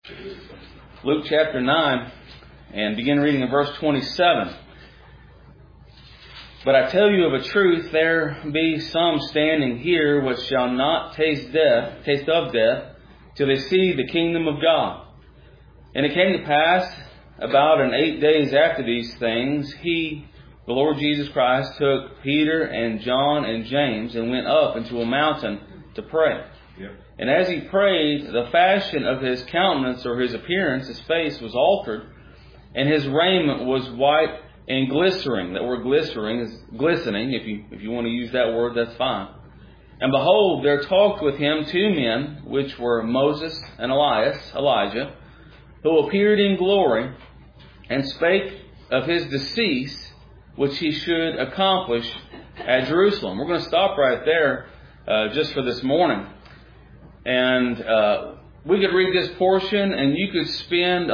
Luke chapter 9, and begin reading in verse 27. But I tell you of a truth, there be some standing here which shall not taste of death, till they see the kingdom of God. And it came to pass, about 8 days after these things, He, the Lord Jesus Christ, took Peter and John and James and went up into a mountain to pray. Yep. And as He prayed, the fashion of His countenance or His appearance, His face was altered, and His raiment was white and glistening. That word glistening is glistening. If you want to use that word, that's fine. And behold, there talked with Him 2 men, which were Moses and Elijah, who appeared in glory, and spake of His decease, which He should accomplish at Jerusalem. We're going to stop right there just for this morning. And we could read this portion, and you could spend a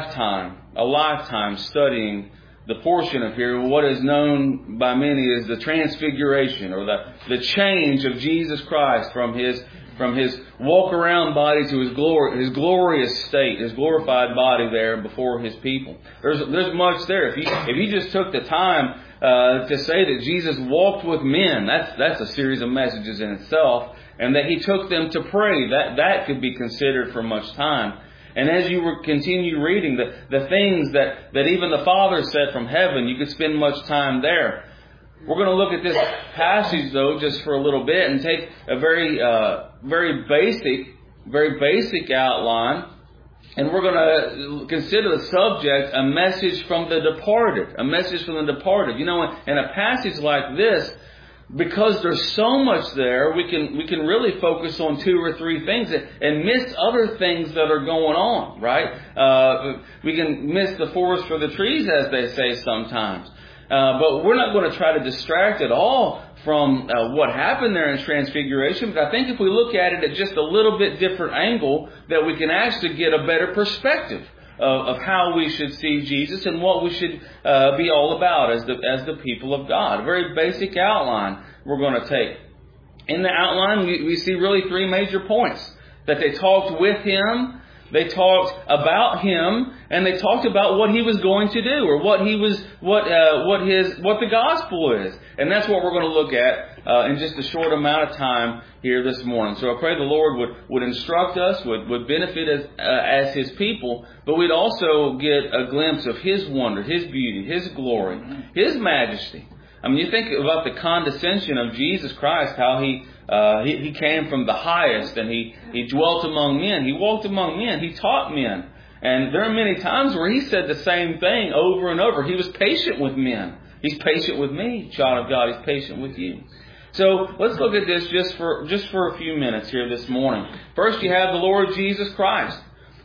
lifetime studying the portion of here, what is known by many as the transfiguration, or the change of Jesus Christ from His walk around body to His glorious state, His glorified body there before His people. There's much there. If you just took the time to say that Jesus walked with men, that's a series of messages in itself. And that He took them to pray, that could be considered for much time. And as you continue reading the things that even the Father said from heaven, you could spend much time there. We're going to look at this passage, though, just for a little bit, and take a very basic outline. And we're going to consider the subject, a message from the departed. A message from the departed. You know, in a passage like this, because there's so much there, we can really focus on 2 or 3 things and miss other things that are going on, right? We can miss the forest for the trees, as they say sometimes. But we're not going to try to distract at all from what happened there in Transfiguration. But I think if we look at it at just a little bit different angle, that we can actually get a better perspective of how we should see Jesus and what we should be all about as the people of God. A very basic outline we're going to take. In the outline, we see really 3 major points. That they talked with Him, they talked about Him, and they talked about what He was going to do, or what the gospel is. And that's what we're going to look at in just a short amount of time here this morning. So I pray the Lord would instruct us, would benefit as His people, but we'd also get a glimpse of His wonder, His beauty, His glory, His majesty. I mean, you think about the condescension of Jesus Christ, how He came from the highest, and He dwelt among men. He walked among men. He taught men. And there are many times where He said the same thing over and over. He was patient with men. He's patient with me, child of God. He's patient with you. So let's look at this just for a few minutes here this morning. First, you have the Lord Jesus Christ.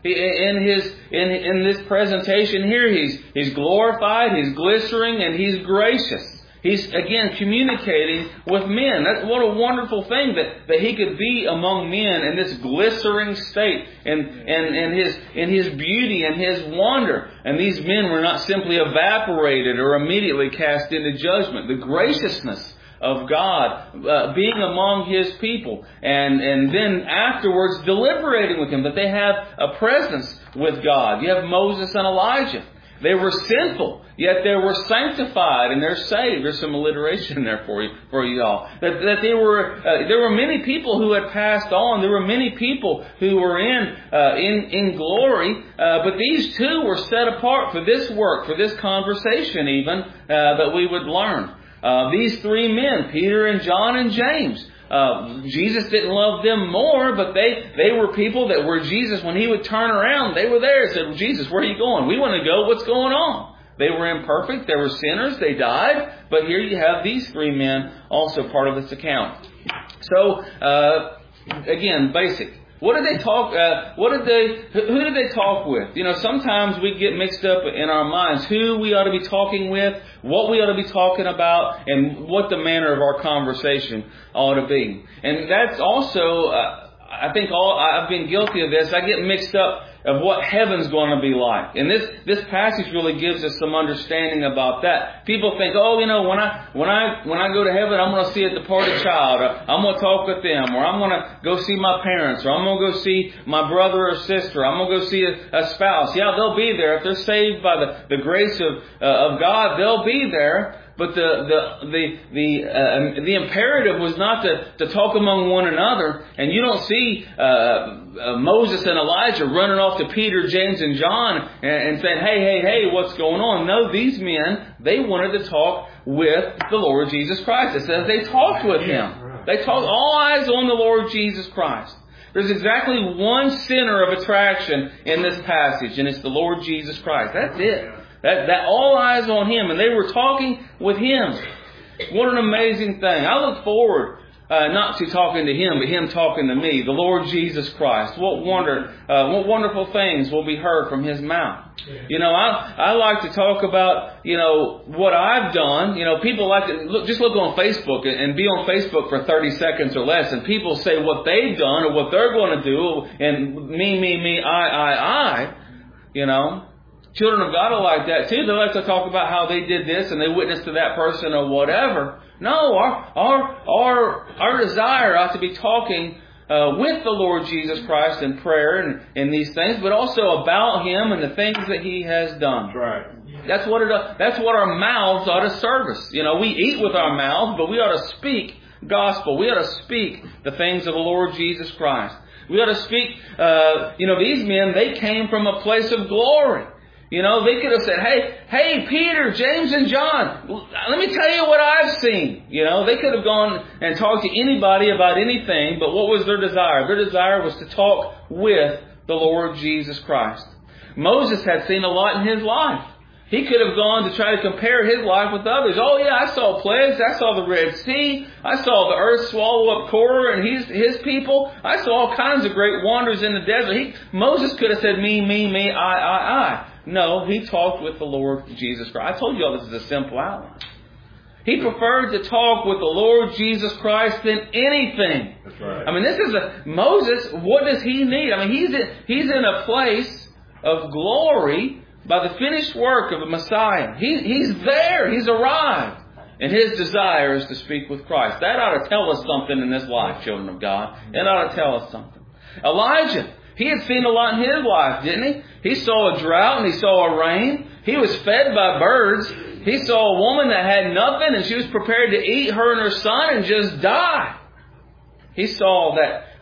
In this presentation here, He's glorified, He's glittering, and He's gracious. He's, again, communicating with men. What a wonderful thing that He could be among men in this glistering state, in His beauty and His wonder. And these men were not simply evaporated or immediately cast into judgment. The graciousness of God being among His people, and then afterwards deliberating with Him, that they have a presence with God. You have Moses and Elijah. They were sinful, yet they were sanctified and they're saved. There's some alliteration there for you all. That there were many people who had passed on. There were many people who were in glory, but these 2 were set apart for this work, for this conversation even, that we would learn. These 3 men, Peter and John and James. Jesus didn't love them more, but they were people that were Jesus. When He would turn around, they were there and said, well, Jesus, where are you going? We want to go. What's going on? They were imperfect. They were sinners. They died. But here you have these 3 men also part of this account. So, again, basic. What did they talk? Who did they talk with? You know, sometimes we get mixed up in our minds who we ought to be talking with, what we ought to be talking about, and what the manner of our conversation ought to be. And that's also, I think I've been guilty of this. I get mixed up of what heaven's going to be like. And this passage really gives us some understanding about that. People think, oh, you know, when I go to heaven, I'm going to see a departed child, or I'm going to talk with them, or I'm going to go see my parents, or I'm going to go see my brother or sister, I'm going to go see a spouse. Yeah, they'll be there. If they're saved by the grace of God, they'll be there. But the imperative was not to talk among one another. And you don't see Moses and Elijah running off to Peter, James, and John and saying, hey, what's going on? No, these men, they wanted to talk with the Lord Jesus Christ. It says they talked with Him. They talked, all eyes on the Lord Jesus Christ. There's exactly one center of attraction in this passage, and it's the Lord Jesus Christ. That's it. That all eyes on Him, and they were talking with Him. What an amazing thing. I look forward not to talking to Him, but Him talking to me, the Lord Jesus Christ. What wonderful things will be heard from His mouth. You know, I like to talk about, you know, what I've done. You know, people like to look on Facebook and be on Facebook for 30 seconds or less, and people say what they've done or what they're going to do, and me, I, you know. Children of God are like that too. They like to talk about how they did this and they witnessed to that person or whatever. No, our desire ought to be talking with the Lord Jesus Christ in prayer and these things, but also about Him and the things that He has done. That's right. That's what our mouths ought to service. You know, we eat with our mouths, but we ought to speak gospel. We ought to speak the things of the Lord Jesus Christ. We ought to speak. These men, they came from a place of glory. You know, they could have said, hey, Peter, James, and John, let me tell you what I've seen. You know, they could have gone and talked to anybody about anything, but what was their desire? Their desire was to talk with the Lord Jesus Christ. Moses had seen a lot in his life. He could have gone to try to compare his life with others. Oh yeah, I saw plagues. I saw the Red Sea. I saw the earth swallow up Korah and his people. I saw all kinds of great wonders in the desert. Moses could have said me, I. No, he talked with the Lord Jesus Christ. I told you all this is a simple outline. He preferred to talk with the Lord Jesus Christ than anything. That's right. I mean, Moses, what does he need? I mean, he's in a place of glory by the finished work of the Messiah. He's there. He's arrived. And his desire is to speak with Christ. That ought to tell us something in this life, children of God. It ought to tell us something. Elijah, he had seen a lot in his life, didn't he? He saw a drought and he saw a rain. He was fed by birds. He saw a woman that had nothing and she was prepared to eat her and her son and just die. He saw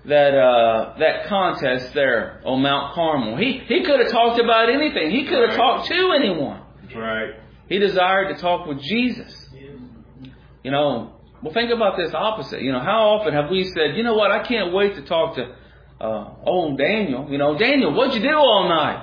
that contest there on Mount Carmel. He could have talked about anything. He could have talked to anyone. That's right. He desired to talk with Jesus. You know, well, think about this opposite. You know, how often have we said, you know what, I can't wait to talk to old Daniel. You know, Daniel, what'd you do all night?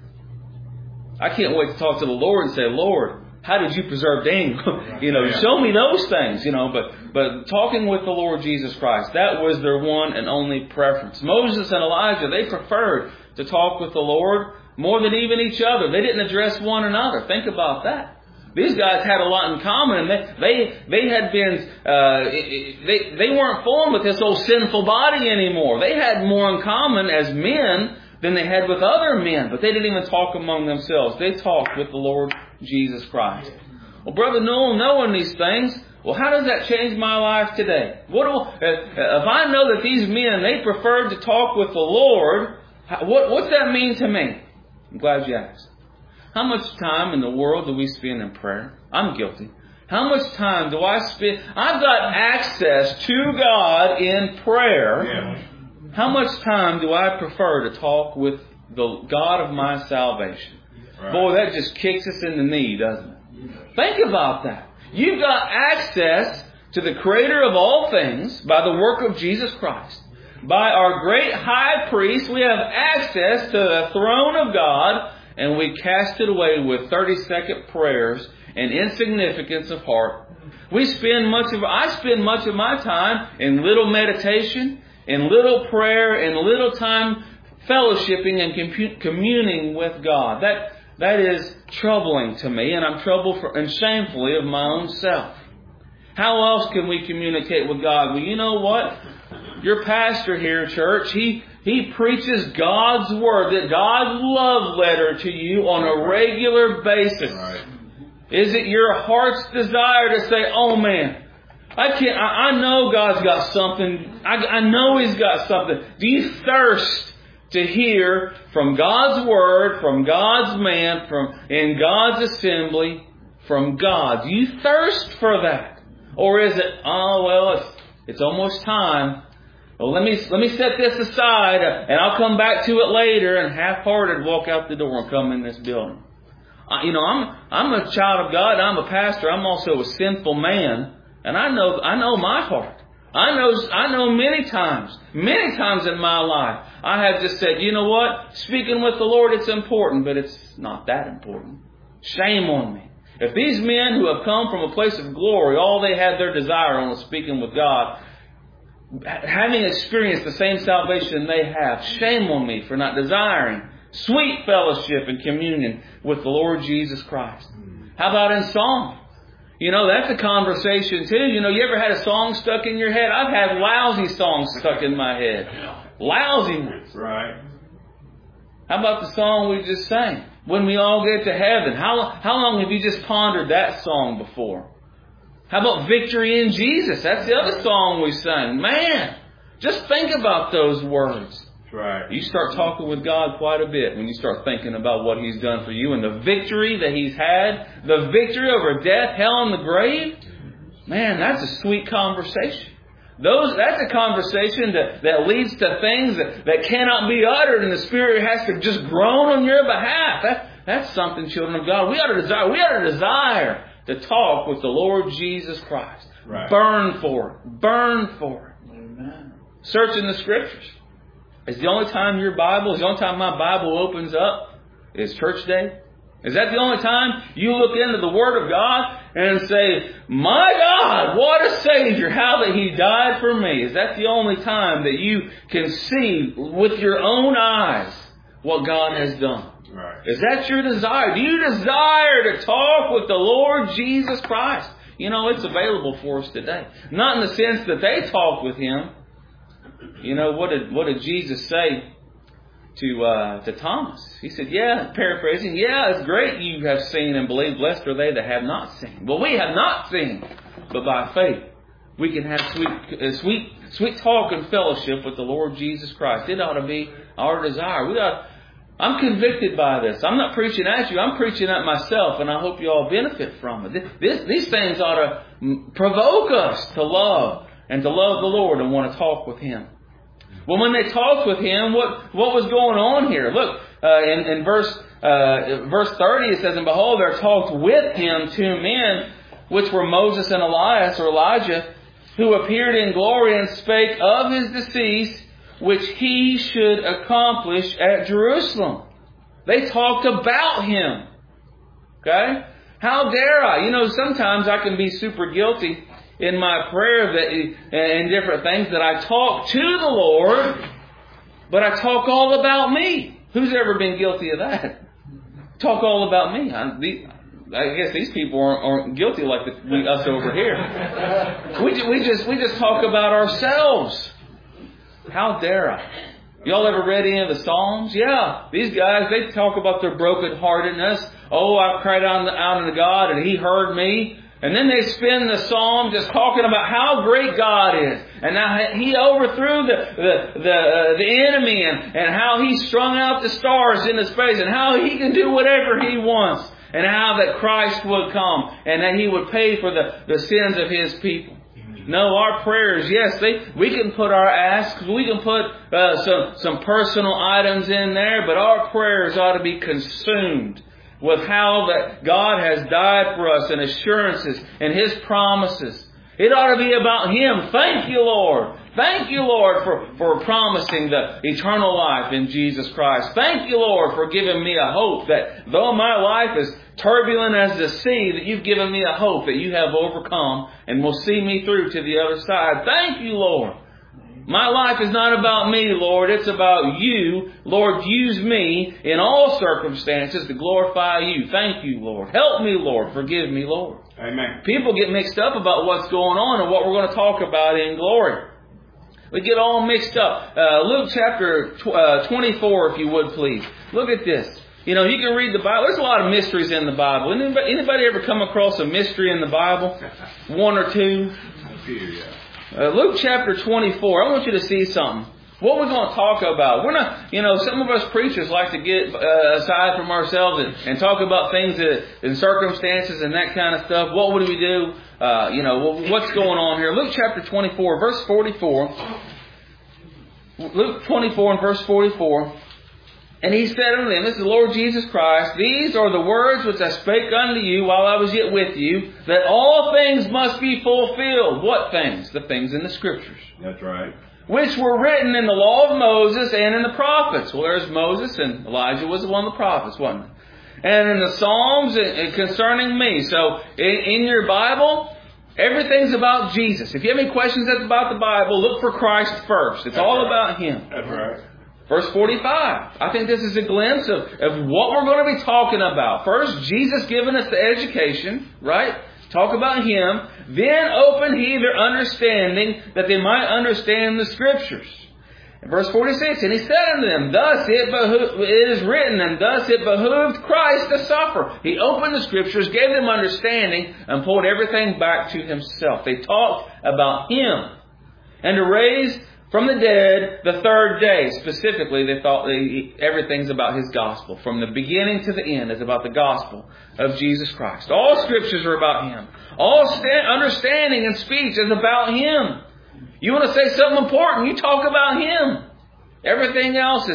I can't wait to talk to the Lord and say, Lord, how did you preserve Daniel? Show me those things, But talking with the Lord Jesus Christ, that was their one and only preference. Moses and Elijah, they preferred to talk with the Lord more than even each other. They didn't address one another. Think about that. These guys had a lot in common, and they had been they weren't formed with this old sinful body anymore. They had more in common as men than they had with other men, but they didn't even talk among themselves. They talked with the Lord Jesus Christ. Well, Brother Newell, knowing these things, well, how does that change my life today? If I know that these men, they preferred to talk with the Lord, what's that mean to me? I'm glad you asked. How much time in the world do we spend in prayer? I'm guilty. How much time do I spend? I've got access to God in prayer. Yeah. How much time do I prefer to talk with the God of my salvation? Right. Boy, that just kicks us in the knee, doesn't it? Think about that. You've got access to the Creator of all things by the work of Jesus Christ. By our great high priest, we have access to the throne of God, and we cast it away with 30-second prayers and insignificance of heart. I spend much of my time in little meditation, in little prayer, in little time fellowshipping and communing with God. That is troubling to me, and I'm troubled and shamefully of my own self. How else can we communicate with God? Well, you know what? Your pastor here, church, he He preaches God's Word, that God's love letter to you on a regular basis. Right. Is it your heart's desire to say, oh man, I know God's got something. I know He's got something. Do you thirst to hear from God's Word, from God's man, in God's assembly, from God? Do you thirst for that? Or is it, oh well, it's almost time. Well, let me set this aside, and I'll come back to it later, and half-hearted walk out the door and come in this building. I'm a child of God. I'm a pastor. I'm also a sinful man, and I know my heart. I know many times in my life, I have just said, you know what? Speaking with the Lord, it's important, but it's not that important. Shame on me. If these men who have come from a place of glory, all they had their desire on was speaking with God, having experienced the same salvation they have, shame on me for not desiring sweet fellowship and communion with the Lord Jesus Christ. How about in song? That's a conversation too. You ever had a song stuck in your head? I've had lousy songs stuck in my head. Lousy ones. Right. How about the song we just sang? When we all get to heaven. How long have you just pondered that song before? How about Victory in Jesus? That's the other song we sang. Man, just think about those words. That's right. You start talking with God quite a bit when you start thinking about what He's done for you and the victory that He's had, the victory over death, hell, and the grave. Man, that's a sweet conversation. That's a conversation that leads to things that cannot be uttered, and the Spirit has to just groan on your behalf. That's something, children of God. We ought to desire to talk with the Lord Jesus Christ. Right. Burn for it. Burn for it. Amen. Search in the Scriptures. Is the only time the only time my Bible opens up is church day? Is that the only time you look into the Word of God and say, my God, what a Savior, how that He died for me? Is that the only time that you can see with your own eyes what God has done? Right. Is that your desire? Do you desire to talk with the Lord Jesus Christ? It's available for us today. Not in the sense that they talked with Him. What did Jesus say to Thomas? He said, paraphrasing, it's great you have seen and believed. Blessed are they that have not seen. Well, we have not seen, but by faith we can have sweet talk and fellowship with the Lord Jesus Christ. It ought to be our desire. I'm convicted by this. I'm not preaching at you. I'm preaching at myself, and I hope you all benefit from it. These things ought to provoke us to love and to love the Lord and want to talk with Him. Well, when they talked with Him, what was going on here? Look, in verse 30 it says, and behold, there talked with Him 2 men, which were Moses and Elias, or Elijah, who appeared in glory and spake of His decease, which He should accomplish at Jerusalem. They talked about Him. Okay? How dare I? Sometimes I can be super guilty in my prayer and different things that I talk to the Lord, but I talk all about me. Who's ever been guilty of that? Talk all about me. I guess these people aren't guilty like us over here. We just talk about ourselves. How dare I? Y'all ever read any of the Psalms? Yeah. These guys, they talk about their brokenheartedness. Oh, I cried out unto God and He heard me. And then they spend the psalm just talking about how great God is, and now He overthrew the enemy, and how He strung out the stars into space, and how He can do whatever He wants, and how that Christ would come, and that He would pay for the sins of His people. No, our prayers, yes, we can put our asks, we can put some personal items in there, but our prayers ought to be consumed with how that God has died for us and assurances and His promises. It ought to be about Him. Thank you, Lord. Thank you, Lord, for promising the eternal life in Jesus Christ. Thank you, Lord, for giving me a hope that though my life is turbulent as the sea, that You've given me a hope that You have overcome and will see me through to the other side. Thank you, Lord. My life is not about me, Lord. It's about You. Lord, use me in all circumstances to glorify You. Thank You, Lord. Help me, Lord. Forgive me, Lord. Amen. People get mixed up about what's going on and what we're going to talk about in glory. We get all mixed up. Luke chapter 24, if you would, please. Look at this. You know, you can read the Bible. There's a lot of mysteries in the Bible. Anybody ever come across a mystery in the Bible? One or two? Luke chapter 24. I want you to see something. What we're going to talk about. We're not, some of us preachers like to get aside from ourselves and talk about things and circumstances and that kind of stuff. What would we do? What's going on here? Luke chapter 24, verse 44. Luke 24 and verse 44. And he said unto them, this is the Lord Jesus Christ, these are the words which I spake unto you while I was yet with you, that all things must be fulfilled. What things? The things in the Scriptures. That's right. Which were written in the law of Moses and in the prophets. Well, there's Moses, and Elijah was one of the prophets, wasn't it? And in the Psalms concerning me. So, in your Bible, everything's about Jesus. If you have any questions about the Bible, look for Christ first. It's all about Him. That's right. Verse 45. I think this is a glimpse of what we're going to be talking about. First, Jesus giving us the education, right? Talk about Him. Then open He their understanding, that they might understand the Scriptures. In verse 46, and He said unto them, thus it is written, and thus it behooved Christ to suffer. He opened the Scriptures, gave them understanding, and pulled everything back to Himself. They talked about Him. And to raise from the dead the third day. Specifically, they thought everything's about His gospel. From the beginning to the end is about the gospel of Jesus Christ. All Scriptures are about Him. All understanding and speech is about Him. You want to say something important, you talk about Him. Everything else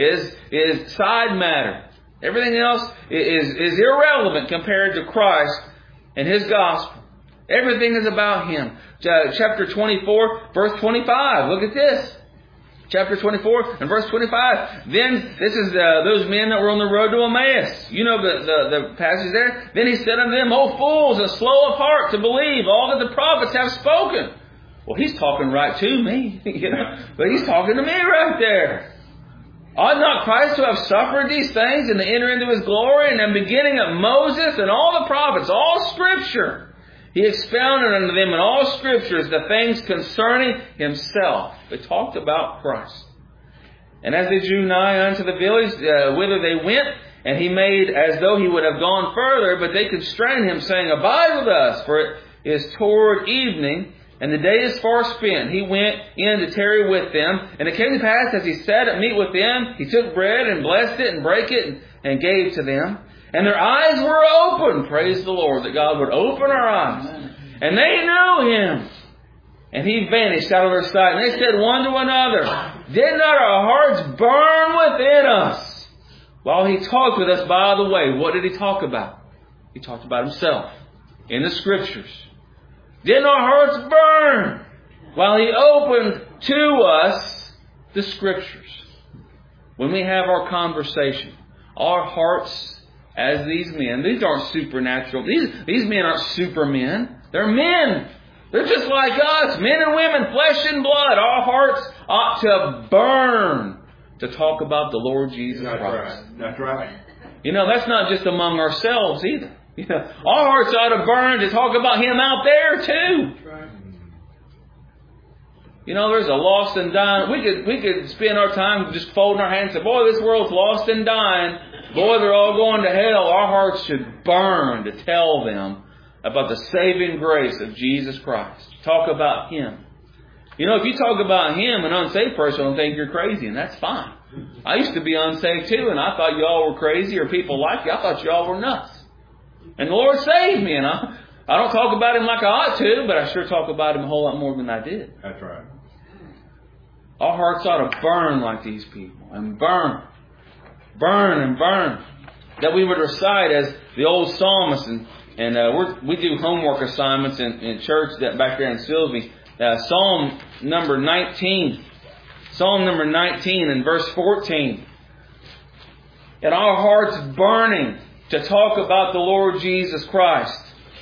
is side matter. Everything else is irrelevant compared to Christ and His gospel. Everything is about Him. Chapter 24, verse 25. Look at this. Chapter 24 and verse 25. Then, this is those men that were on the road to Emmaus. You know the passage there. Then He said unto them, O fools, and slow of heart to believe all that the prophets have spoken. Well, He's talking right to me. But He's talking to me right there. Ought not Christ to have suffered these things and to enter into His glory? And then beginning at Moses and all the prophets, all Scripture, He expounded unto them in all Scriptures the things concerning Himself. They talked about Christ. And as they drew nigh unto the village whither they went, and He made as though He would have gone further, but they constrained Him, saying, Abide with us, for it is toward evening, and the day is far spent. He went in to tarry with them. And it came to pass, as He sat at meat with them, He took bread and blessed it and brake it and gave to them. And their eyes were opened. Praise the Lord, that God would open our eyes. And they knew Him. And He vanished out of their sight. And they said one to another, Did not our hearts burn within us while He talked with us by the way? What did He talk about? He talked about Himself in the Scriptures. Didn't our hearts burn while He opened to us the Scriptures? When we have our conversation, our hearts, as these men, these aren't supernatural. These men aren't supermen. They're men. They're just like us, men and women, flesh and blood. Our hearts ought to burn to talk about the Lord Jesus Christ. Right. That's right. That's not just among ourselves either. Our hearts ought to burn to talk about Him out there too. Right. There's a lost and dying. We could spend our time just folding our hands and say, boy, this world's lost and dying. Boy, they're all going to hell. Our hearts should burn to tell them about the saving grace of Jesus Christ. Talk about Him. If you talk about Him, an unsaved person will think you're crazy, and that's fine. I used to be unsaved too, and I thought y'all were crazy, or people like you. I thought y'all were nuts. And the Lord saved me, and I don't talk about Him like I ought to, but I sure talk about Him a whole lot more than I did. That's right. Our hearts ought to burn like these people, and burn. Burn and burn. That we would recite as the old psalmist, and we do homework assignments in church that back there in Silsby. Psalm number 19. Psalm number 19 and verse 14. And our hearts burning to talk about the Lord Jesus Christ.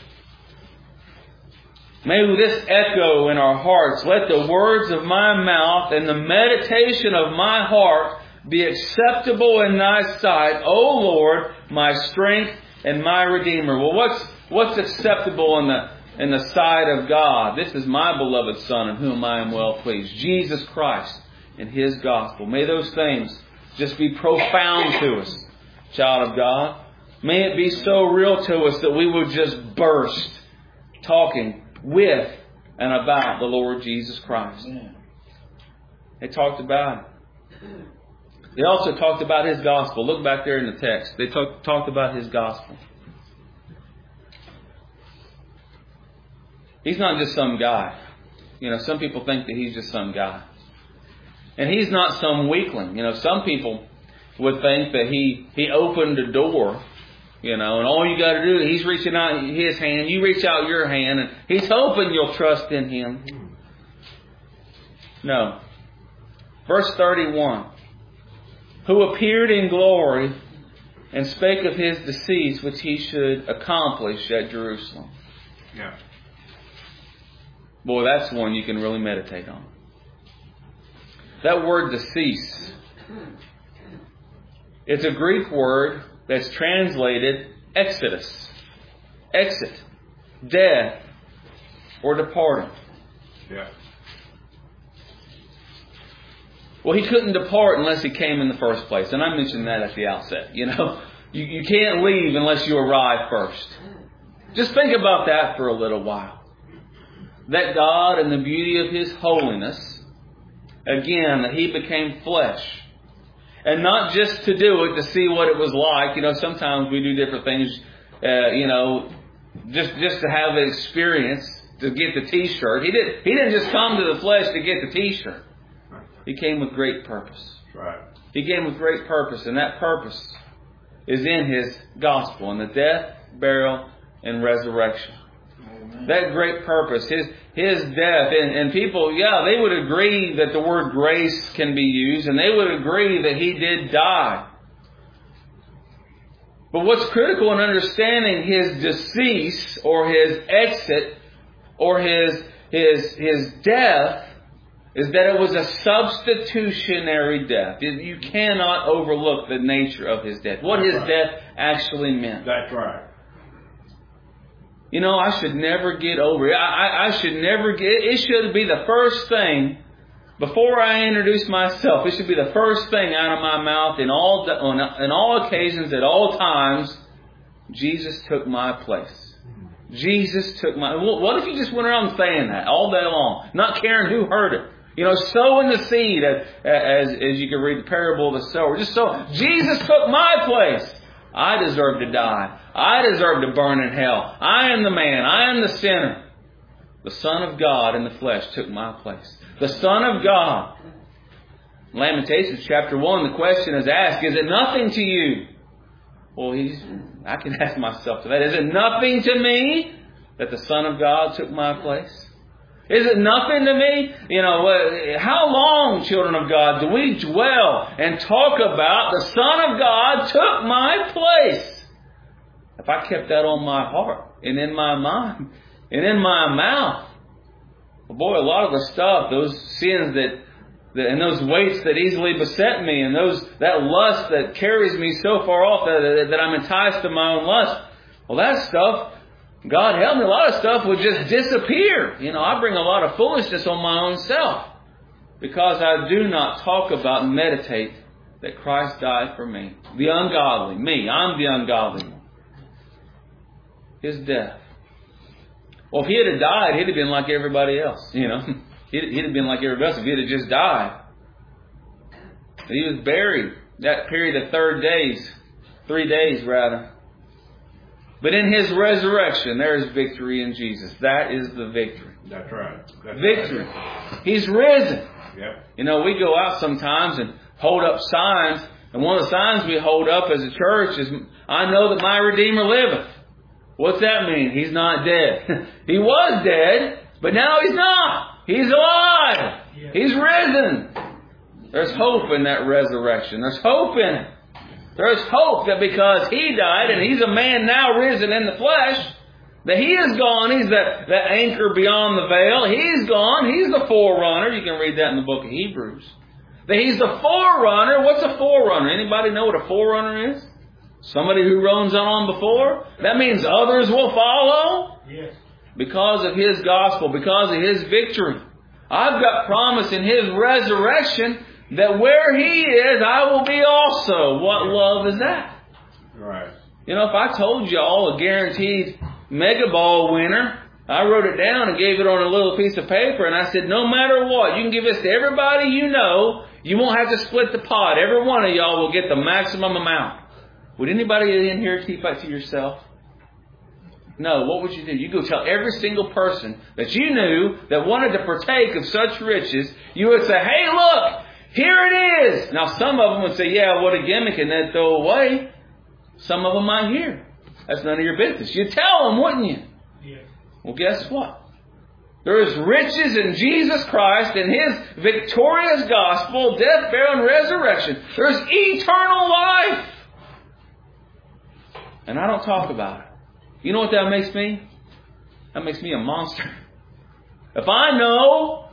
May this echo in our hearts. Let the words of my mouth and the meditation of my heart be acceptable in Thy sight, O Lord, my strength and my Redeemer. Well, what's acceptable in the sight of God. This is my beloved Son in whom I am well pleased. Jesus Christ and His gospel. May those things just be profound to us, child of God. May it be so real to us that we would just burst talking with and about the Lord Jesus Christ. They talked about it. They also talked about His gospel. Look back there in the text. They talked about His gospel. He's not just some guy. Some people think that He's just some guy. And He's not some weakling. Some people would think that He opened a door, and all you got to do, He's reaching out His hand, you reach out your hand, and He's hoping you'll trust in Him. No. Verse 31. Who appeared in glory and spake of His decease, which He should accomplish at Jerusalem. Yeah. Boy, that's one you can really meditate on. That word decease, it's a Greek word that's translated exodus, exit, death, or departing. Yeah. Well, He couldn't depart unless He came in the first place. And I mentioned that at the outset. You can't leave unless you arrive first. Just think about that for a little while. That God, in the beauty of His holiness, again, that He became flesh. And not just to do it, to see what it was like. Sometimes we do different things, just to have the experience, to get the T-shirt. He didn't just come to the flesh to get the T-shirt. He came with great purpose. Right. He came with great purpose, and that purpose is in His gospel, in the death, burial, and resurrection. Amen. That great purpose, His death, and people, they would agree that the word grace can be used, and they would agree that He did die. But what's critical in understanding His decease, or His exit, or His death, is that it was a substitutionary death. You cannot overlook the nature of His death. What His death actually meant. That's right. I should never get over it. It should be the first thing, before I introduce myself, it should be the first thing out of my mouth in all occasions, at all times. Jesus took my place. Jesus took my... What if you just went around saying that all day long, not caring who heard it? Sowing the seed, as you can read the parable of the sower. Just so, Jesus took my place. I deserve to die. I deserve to burn in hell. I am the man. I am the sinner. The Son of God in the flesh took my place. The Son of God. Lamentations chapter 1, the question is asked, is it nothing to you? Well, I can ask myself that. Is it nothing to me that the Son of God took my place? Is it nothing to me? How long, children of God, do we dwell and talk about the Son of God took my place? If I kept that on my heart and in my mind and in my mouth, well, boy, a lot of the stuff, those sins and those weights that easily beset me, and that lust that carries me so far off that I'm enticed to my own lust, well, that stuff, God help me, a lot of stuff would just disappear. I bring a lot of foolishness on my own self because I do not talk about and meditate that Christ died for me. The ungodly. Me. I'm the ungodly one. His death. Well, if He had died, He'd have been like everybody else. He'd have been like everybody else if He had just died. He was buried. That period of 3 days rather. But in His resurrection, there is victory in Jesus. That is the victory. That's right. That's victory. Right. He's risen. Yep. We go out sometimes and hold up signs. And one of the signs we hold up as a church is, I know that my Redeemer liveth. What's that mean? He's not dead. He was dead, but now He's not. He's alive. Yep. He's risen. There's hope in that resurrection. There's hope in it. There's hope that because He died and He's a man now risen in the flesh, that He is gone. He's the anchor beyond the veil. He's gone. He's the forerunner. You can read that in the book of Hebrews. That He's the forerunner. What's a forerunner? Anybody know what a forerunner is? Somebody who runs on before? That means others will follow? Yes. because of His gospel, because of His victory. I've got promise in His resurrection that where He is, I will be also. What love is that? Right. You know, if I told you all a guaranteed Mega Ball winner, I wrote it down and gave it on a little piece of paper, and I said, no matter what, you can give this to everybody you know. You won't have to split the pot. Every one of y'all will get the maximum amount. Would anybody in here keep that to yourself? No. What would you do? You go tell every single person that you knew that wanted to partake of such riches. You would say, hey, look, here it is. Now, some of them would say, yeah, what a gimmick, and then throw away. Some of them might hear. That's none of your business. You'd tell them, wouldn't you? Yeah. Well, guess what? There is riches in Jesus Christ and His victorious gospel, death, burial, and resurrection. There's eternal life. And I don't talk about it. You know what that makes me? That makes me a monster. If I know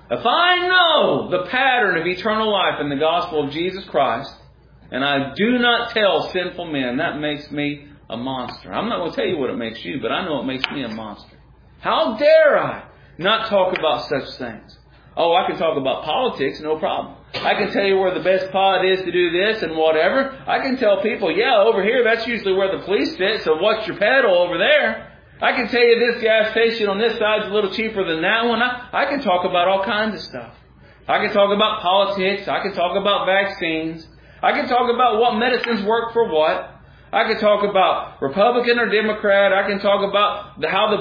the pattern of eternal life in the gospel of Jesus Christ, and I do not tell sinful men, that makes me a monster. I'm not going to tell you what it makes you, but I know it makes me a monster. How dare I not talk about such things? Oh, I can talk about politics, no problem. I can tell you where the best pod is to do this and whatever. I can tell people, yeah, over here, that's usually where the police sit, so watch your pedal over there. I can tell you this gas station on this side is a little cheaper than that one. I can talk about all kinds of stuff. I can talk about politics. I can talk about vaccines. I can talk about what medicines work for what. I can talk about Republican or Democrat. I can talk about how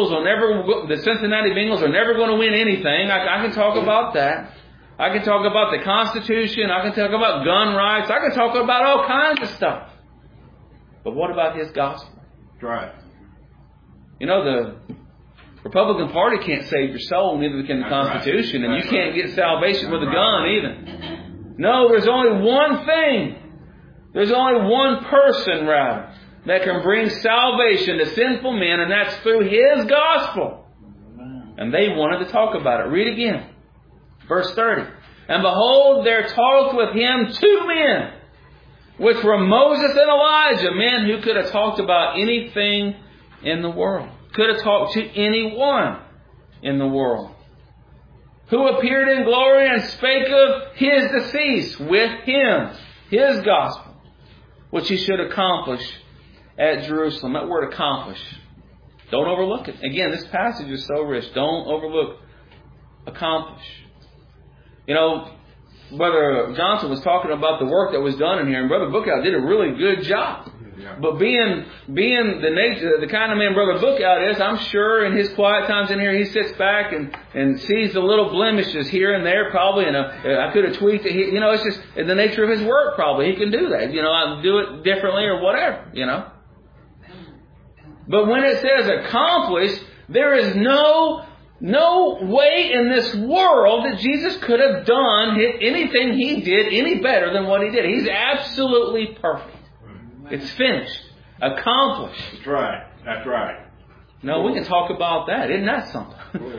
the Cincinnati Bengals are never going to win anything. I can talk about that. I can talk about the Constitution. I can talk about gun rights. I can talk about all kinds of stuff. But what about His gospel? That's right. You know, the Republican Party can't save your soul, neither can the Constitution. And you can't get salvation with a gun either. No, there's only one thing. There's only one person, rather, that can bring salvation to sinful men, and that's through His gospel. And they wanted to talk about it. Read again. Verse 30. And behold, there talked with Him 2 men, which were Moses and Elijah, men who could have talked about anything in the world. Could have talked to anyone in the world. Who appeared in glory and spake of His decease with Him, His gospel, which He should accomplish at Jerusalem. That word accomplish. Don't overlook it. Again, this passage is so rich. Don't overlook accomplish. You know, Brother Johnson was talking about the work that was done in here, and Brother Bookout did a really good job. Yeah. But being the kind of man Brother Bookout is, I'm sure in his quiet times in here, he sits back and sees the little blemishes here and there probably. And I could have tweaked it. You know, it's just in the nature of his work probably. He can do that. You know, I'll do it differently or whatever, you know. But when it says accomplished, there is no way in this world that Jesus could have done anything He did any better than what He did. He's absolutely perfect. It's finished. Accomplished. That's right. That's right. No, we can talk about that. Isn't that something?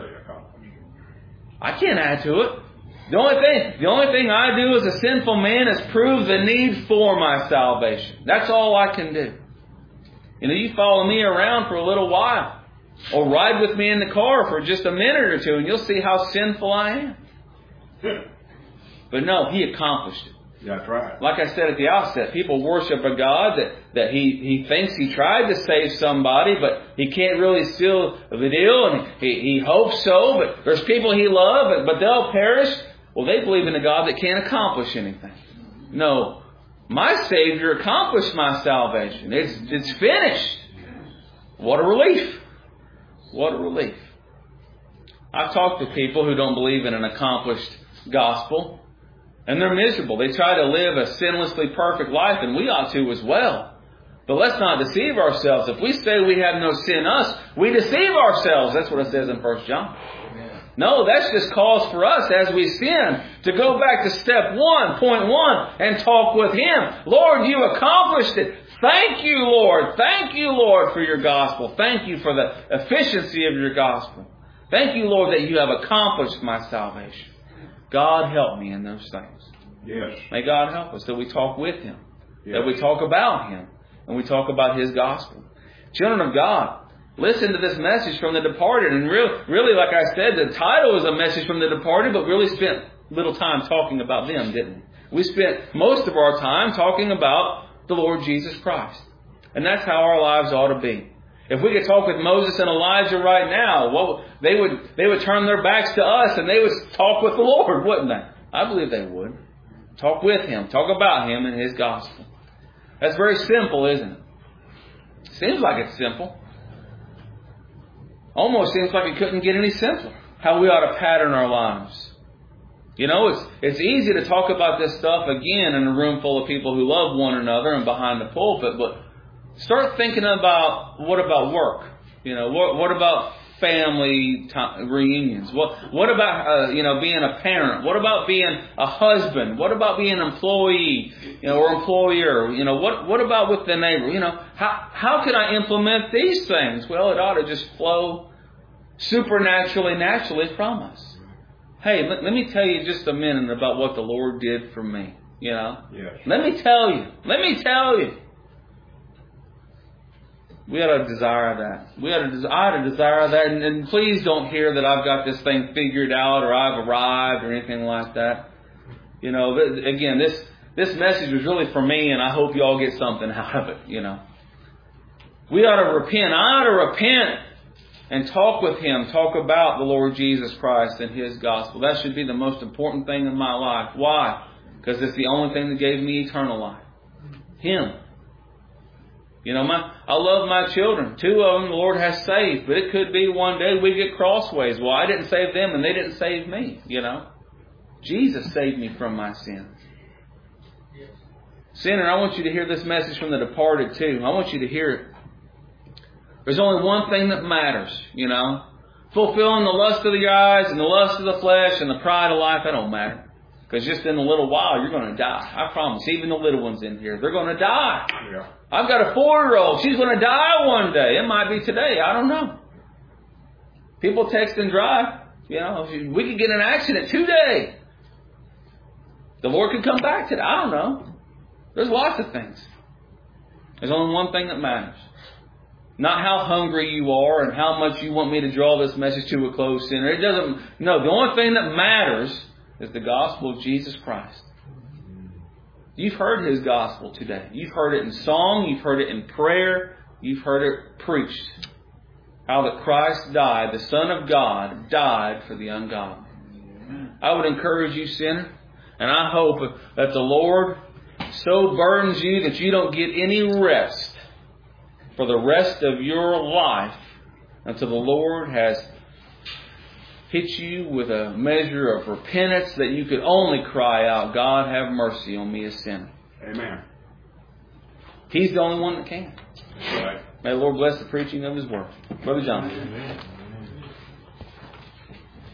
I can't add to it. The only thing I do as a sinful man is prove the need for my salvation. That's all I can do. You know, you follow me around for a little while, or ride with me in the car for just a minute or two, and you'll see how sinful I am. But no, He accomplished it. That's right. Like I said at the outset, people worship a God that he thinks He tried to save somebody, but He can't really seal the deal, and he hopes so, but there's people He loves, but they'll perish. Well, they believe in a God that can't accomplish anything. No, my Savior accomplished my salvation. It's finished. What a relief. What a relief. I've talked to people who don't believe in an accomplished gospel. And they're miserable. They try to live a sinlessly perfect life, and we ought to as well. But let's not deceive ourselves. If we say we have no sin in us, we deceive ourselves. That's what it says in 1 John. No, that's just cause for us as we sin to go back to step 1, point 1, and talk with Him. Lord, You accomplished it. Thank You, Lord. Thank You, Lord, for Your gospel. Thank You for the efficiency of Your gospel. Thank You, Lord, that You have accomplished my salvation. God help me in those things. Yes. May God help us that we talk with Him, Yes. that we talk about Him, and we talk about His gospel. Children of God, Listen to this message from the departed. And really, like I said, the title is a message from the departed, but really spent little time talking about them, didn't we? We spent most of our time talking about the Lord Jesus Christ. And that's how our lives ought to be. If we could talk with Moses and Elijah right now, they would turn their backs to us and they would talk with the Lord, wouldn't they? I believe they would. Talk with Him. Talk about Him and His gospel. That's very simple, isn't it? Seems like it's simple. Almost seems like it couldn't get any simpler. How we ought to pattern our lives. You know, it's easy to talk about this stuff again in a room full of people who love one another and behind the pulpit, but start thinking about what about work? You know, what about family reunions? What about being a parent? What about being a husband? What about being an employee? Or employer? What about with the neighbor? How can I implement these things? Well, it ought to just flow supernaturally, naturally from us. Hey, let me tell you just a minute about what the Lord did for me. Yes. Let me tell you. We ought to desire that. I ought to desire that. And please don't hear that I've got this thing figured out or I've arrived or anything like that. Again, this message was really for me, and I hope you all get something out of it. We ought to repent. I ought to repent and talk with Him. Talk about the Lord Jesus Christ and His gospel. That should be the most important thing in my life. Why? Because it's the only thing that gave me eternal life. Him. I love my children. 2 of them the Lord has saved. But it could be one day we get crossways. Well, I didn't save them and they didn't save me. Jesus saved me from my sins. Sinner, I want you to hear this message from the departed too. I want you to hear it. There's only one thing that matters, Fulfilling the lust of the eyes and the lust of the flesh and the pride of life, that don't matter. Because just in a little while, you're going to die. I promise. Even the little ones in here, they're going to die. Yeah. I've got a 4-year-old. She's going to die one day. It might be today. I don't know. People text and drive. We could get in an accident today. The Lord could come back today. I don't know. There's lots of things. There's only one thing that matters. Not how hungry you are and how much you want me to draw this message to a close, sinner. It doesn't. No, the only thing that matters is the gospel of Jesus Christ. You've heard His gospel today. You've heard it in song. You've heard it in prayer. You've heard it preached. How that Christ died, the Son of God, died for the ungodly. I would encourage you, sinner, and I hope that the Lord so burdens you that you don't get any rest for the rest of your life until the Lord has hit you with a measure of repentance that you could only cry out, God, have mercy on me, a sinner. Amen. He's the only one that can. Right. May the Lord bless the preaching of His word. Brother John. Amen.